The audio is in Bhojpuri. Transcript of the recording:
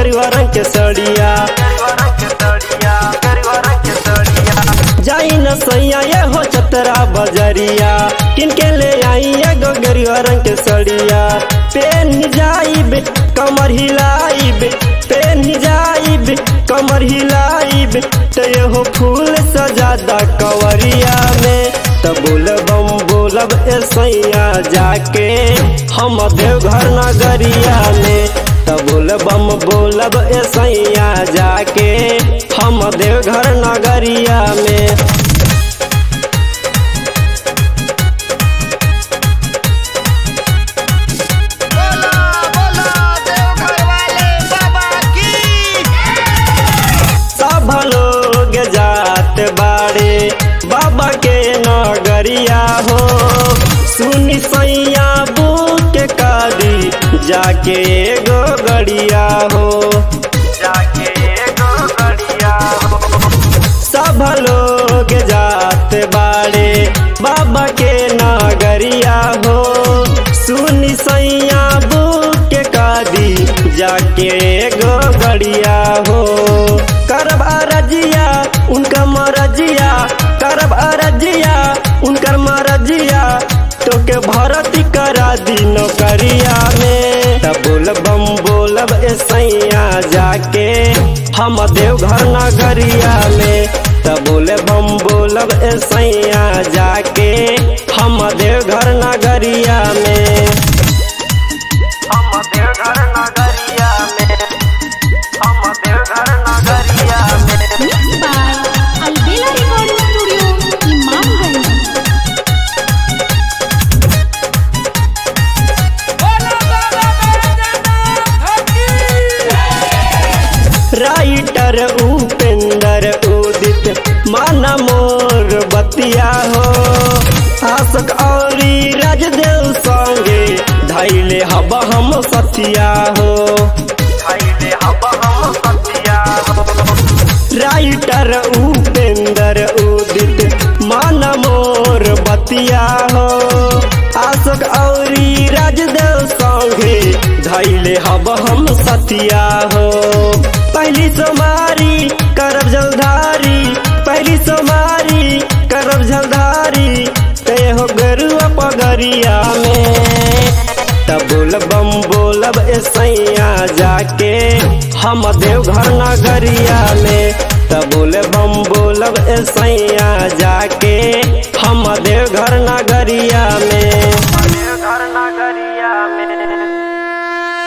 गेरुआ रंग के सड़िया जाई न सैया ये हो चतरा बजरिया किनके ले आई एगो गेरुआ रंग के सड़िया पेन जाइब कमर हिलाइब पेन जाइब कमर हिलाइब तो ये हो फूल सजादा कवरिया में तो बोलब ए सैया जाके हम देवघर नगरिया में तो बोलब ए सैया जाके हम देवघर नगरिया में। सब लोग जात बाड़े बाबा के नगरिया हो सुनी सैया बुक कादी जाके एगो गड़िया हो सब लोग जात बाड़े बाबा के नगरिया हो सुनी सैया बुक कादी जाके एगो गड़िया हो करब अरजिया उनका मरजिया करब अरजिया उनकर मरजिया तो के भर्ती करा दी नौकरिया में तब बोलब ए सैया जाके हम देवघर नगरिया में तब बोलब ए सैया जाके हम देवघर नगरिया में हम देवघर नगरिया में हम देवघर नगरिया में। Mixed by Albela Recording Studio, Imamganj. Writer Upendra Udit माना मोर बतिया हो आशक औरी राजदेव संगे धैले हब हम सतिया हो राइटर उपेंद्र उदित माना मोर बतिया हो आशक औरी राजदेव संगे धैले हब हम सतिया हो पहली सोमारी करब जलधारी पहली सोमारी करब जलधारी ते हो गरुआ पगरिया में तब बोलब ए सैया जाके हम देवघर नगरिया में तब बोलब ए सैया जाके